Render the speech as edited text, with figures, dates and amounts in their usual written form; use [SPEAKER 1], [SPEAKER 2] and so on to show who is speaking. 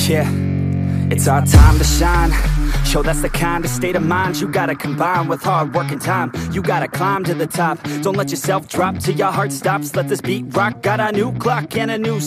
[SPEAKER 1] Yeah, it's our time to shine. Yo, that's the kind of state of mind you gotta combine with hard work and time. You gotta climb to the top. Don't let yourself drop till your heart stops. Let this beat rock. Got a new clock and a new